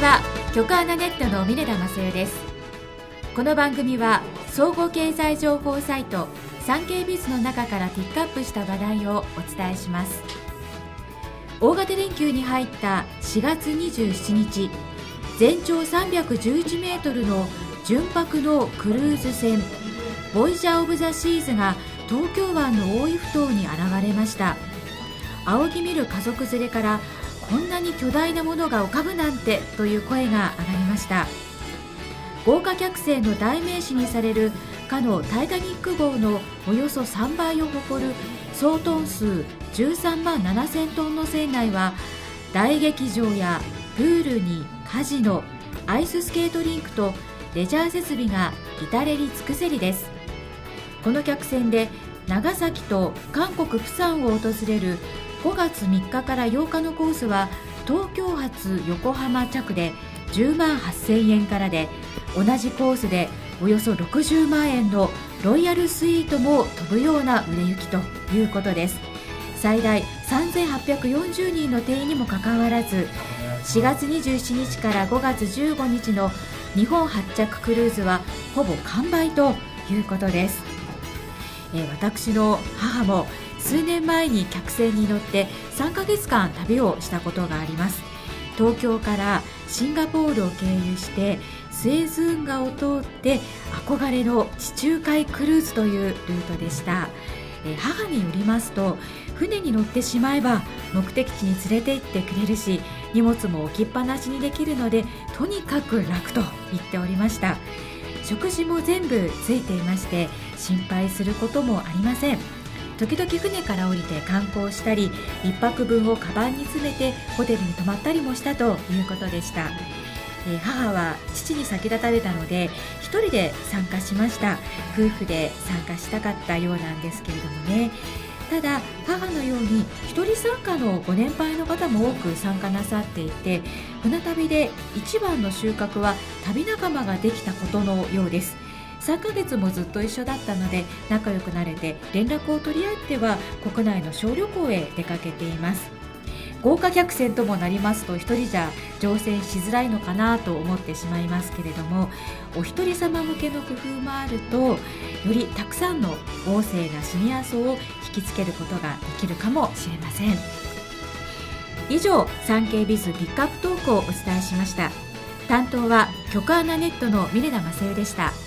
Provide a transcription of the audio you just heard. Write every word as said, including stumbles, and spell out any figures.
は、局アナネットの峰田真世です。この番組は総合経済情報サイトサンケイビズの中からピックアップした話題をお伝えします。大型連休に入ったしがつにじゅうしちにち、全長さんびゃくじゅういちメートルの純白のクルーズ船ボイジャー・オブ・ザ・シーズが東京湾の大井ふ頭に現れました。仰ぎ見る家族連れから、こんなに巨大なものが浮かぶなんてという声が上がりました。豪華客船の代名詞にされるかのタイタニック号のおよそさんばいを誇る総トン数じゅうさんまんななせんトンの船内は、大劇場やプールにカジノ、アイススケートリンクとレジャー設備が至れり尽くせりです。この客船で長崎と韓国プサンを訪れるごがつみっかからようかのコースは、東京発横浜着でじゅうまんはっせんえんからで、同じコースでおよそろくじゅうまんえんのロイヤルスイートも飛ぶような売れ行きということです。最大さんぜんはっぴゃくよんじゅうにんの定員にもかかわらず、しがつにじゅうしちにちからごがつじゅうごにちの日本発着クルーズはほぼ完売ということです。えー、私の母も数年前に客船に乗ってさんかげつかん旅をしたことがあります。東京からシンガポールを経由してスエズ運河を通って憧れの地中海クルーズというルートでした。えー、母によりますと、船に乗ってしまえば目的地に連れて行ってくれるし、荷物も置きっぱなしにできるのでとにかく楽と言っておりました。食事も全部ついていまして、心配することもありません。時々船から降りて観光したり、いっぱくぶんをカバンに詰めてホテルに泊まったりもしたということでした。えー、母は父に先立たれたので一人で参加しました。夫婦で参加したかったようなんですけれどもね。ただ母のように一人参加のご年配の方も多く参加なさっていて、船旅で一番の収穫は旅仲間ができたことのようです。さんかげつもずっと一緒だったので仲良くなれて、連絡を取り合っては国内の小旅行へ出かけています。豪華客船ともなりますと、一人じゃ乗船しづらいのかなと思ってしまいますけれども、お一人様向けの工夫もあると、よりたくさんの旺盛なシニア層を引きつけることができるかもしれません。以上、サンケイビズピックアップトークをお伝えしました。担当は局アナネットの峰田真世でした。